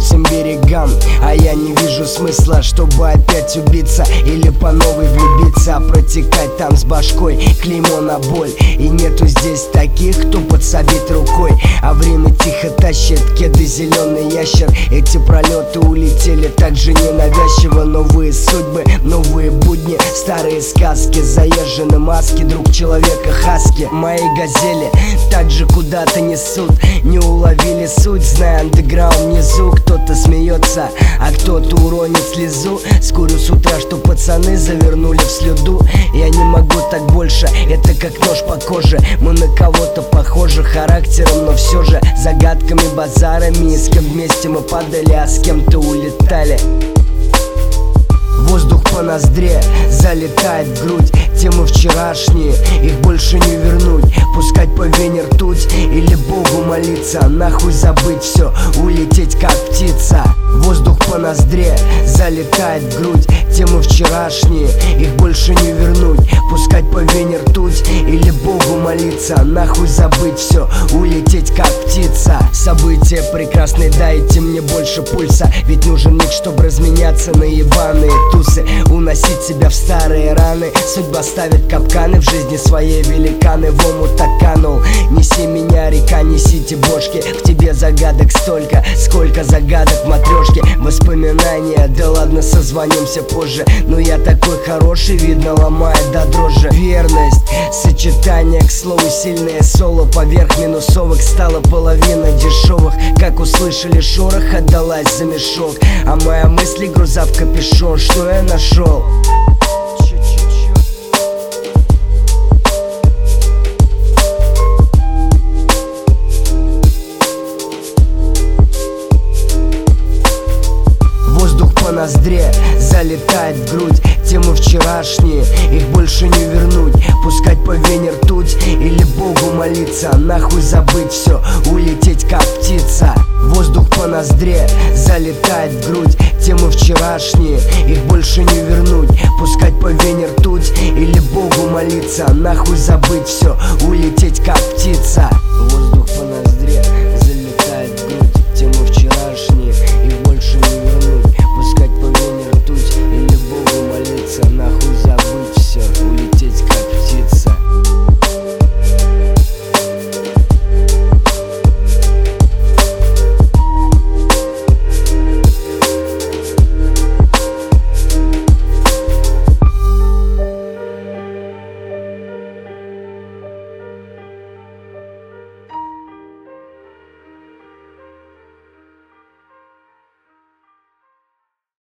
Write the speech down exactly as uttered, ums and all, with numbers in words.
этим берегам. А я не вижу смысла, чтобы опять убиться или по новой влюбиться, а протекать там с башкой клеймо на боль. И нету здесь таких, кто подсобит рукой, а время тихо тащит кеды зеленый ящер. Эти пролеты улетели так же ненавязчиво. Новые судьбы, новые будни, старые сказки, заезжены маски, друг человека хаски. Мои газели также куда-то несут, не уловили суть, зная андеграунд внизу. Кто-то смеется, а кто-то уронит слезу. Скурю с утра, что пацаны завернули в слюду. Я не могу так больше, это как нож по коже. Мы на кого-то похожи характером, но все же загадками, базарами. И с кем вместе мы падали, а с кем-то улетали. Воздух по ноздре залетает в грудь. Темы вчерашние, их больше не вернуть. Пускать по вене ртуть или Богу молиться, нахуй забыть все, улететь как птица. Воздух по ноздре залетает в грудь. Темы вчерашние, их больше не вернуть. Пускать по вене ртуть или Богу молиться, нахуй забыть все, улететь как птица. События прекрасные, дайте мне больше пульса, ведь нужен миг, чтобы разменяться на ебаные тусы. Уносить себя в старые раны, судьба ставит капканы. В жизни своей великаны в омут так канул. Неси меня, река, несите бошки. В тебе загадок столько, сколько загадок в матрешке. Воспоминания, да ладно, созвонимся позже. Но я такой хороший, видно, ломает до дрожи. Верность, сочетание, к слову, сильное соло. Поверх минусовых стала половина дешевых. Как услышали шорох, отдалась за мешок. А моя мысль груза в капюшон. Что я нашел? По ноздре залетает в грудь. Темы вчерашние, их больше не вернуть. Пускать по вене ртуть или Богу молиться, нахуй забыть все, улететь как птица. Воздух по ноздре залетает в грудь. Темы вчерашние, их больше не вернуть. Пускать по вене ртуть или Богу молиться, нахуй забыть все, улететь как птица.